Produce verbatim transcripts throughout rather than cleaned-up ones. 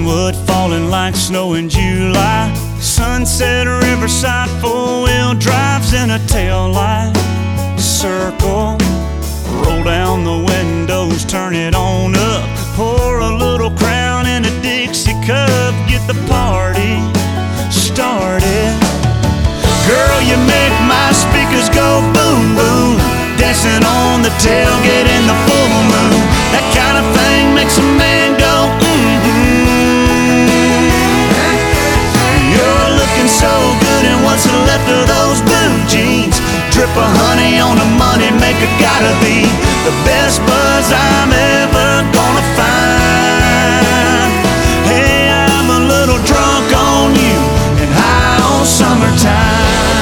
Driftwood falling like snow in July. Sunset Riverside, four-wheel drives in a tail light. Circle, roll down the windows, turn it on up. Pour a little Crown in a Dixie cup, get the party started. Girl, you make my speakers go boom, boom. Dancing on the tailgate in the full moon. That kind of thing makes a man go mm-hmm. You're looking so good in what's left of those blue jeans. Drip of honey on the money maker, gotta be the best buzz I'm ever gonna find. Hey, I'm a little drunk on you and high on summertime.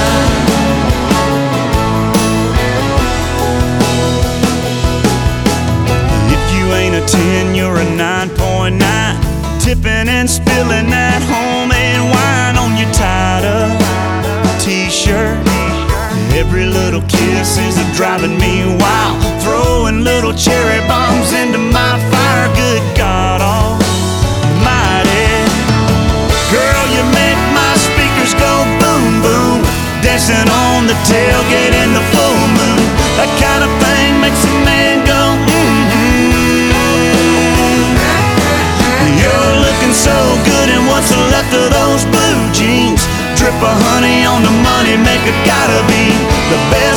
ten, you're a nine point nine. Tipping and spilling that homemade wine on your tied-up t-shirt. Every little kiss is a driving me wild. Throwing little cherry bombs into my fire. Good God almighty. Girl, you make my speakers go boom, boom. Dancing on the tailgate in the full moon. That kind of thing makes a man go so good in what's left of those blue jeans. Drip of honey on the money maker, gotta be the best